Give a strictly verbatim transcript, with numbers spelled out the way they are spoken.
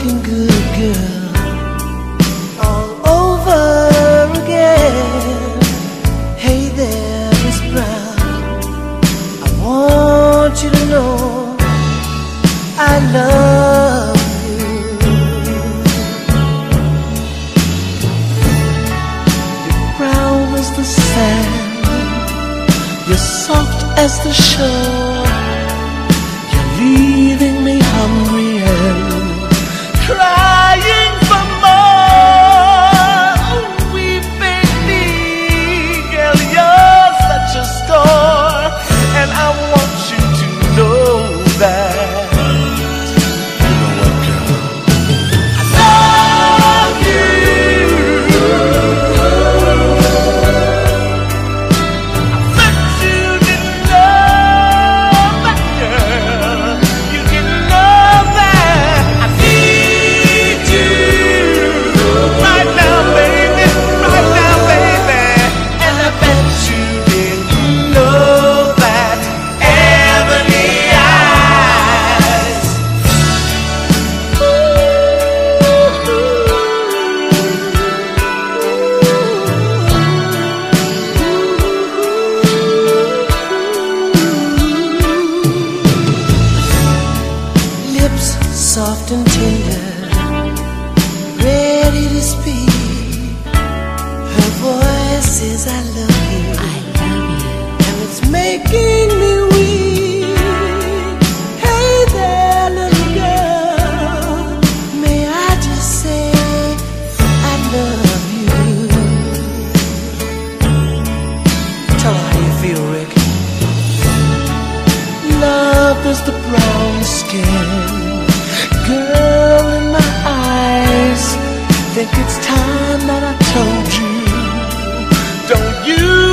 looking good, girl, all over again. Hey there, Miss Brown, I want you to know I love you. You're brown as the sand, you're soft as the shore. You're leaving me hungry and crying for more. Oh, wee baby, girl, you're such a star, and I want you to know that. You know what, girl? I love you. I bet you didn't know that, girl. You didn't know that. I need you right now, baby, right now, baby. And I bet you didn't know that. Ebony eyes. Lips soft and tender, ready to speak. Her voice says I love you, I love you, and it's making me weak. Hey there, little girl, may I just say I love you. Tell her how you feel, Rick. Love is the brown skin, girl in my eyes. Think it's time that I told you. Don't you